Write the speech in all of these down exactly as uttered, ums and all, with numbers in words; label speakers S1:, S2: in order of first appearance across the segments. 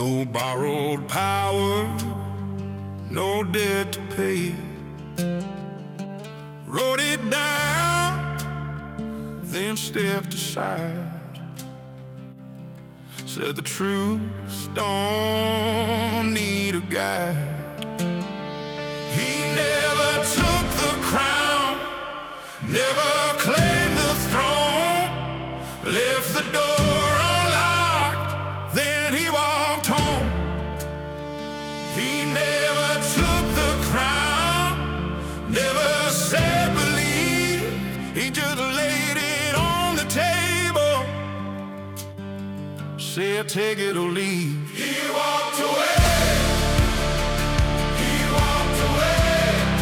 S1: No borrowed power, no debt to pay. Wrote it down, then stepped aside. Said the truth don't need a guide. He never took the crown, never claimed the throne. Left the door unlocked, then he walked home. He never took the crown, never said believe. He just laid it on the table, said take it or leave. He walked away. He walked away.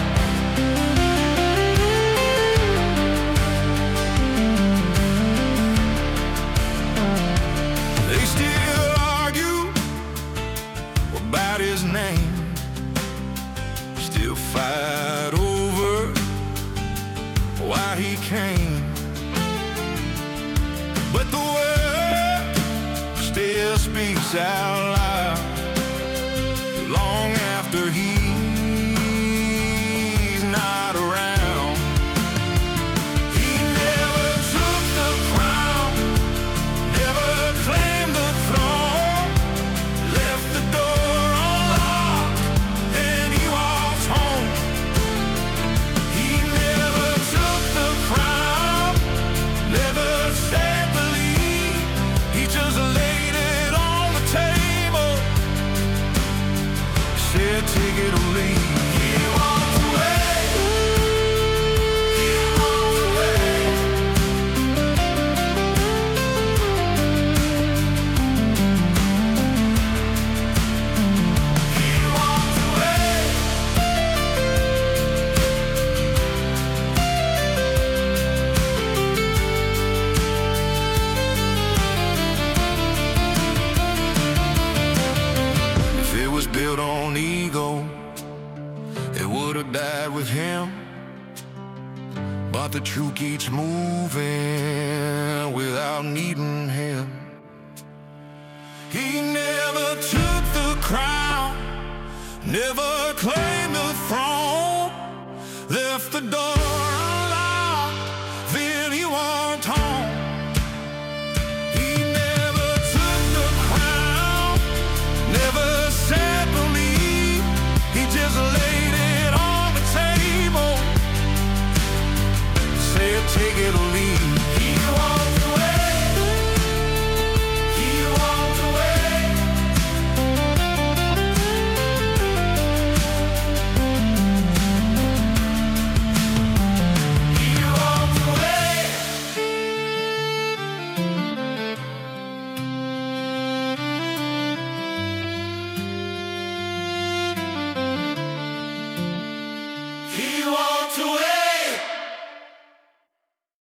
S1: They still argue about his name, still fight over why he came. But the word still speaks out loud long after he's not around. He never took the crown, never claimed the throne. Left the door unlocked, then he walked home. He never took the crown, never said believe. He just laid it on the table, said take it or leave. He walked away. He walked away. He walked away. If it was built on ego, it would have died with him. But the truth keeps moving without needing him. He never took the crown, never claimed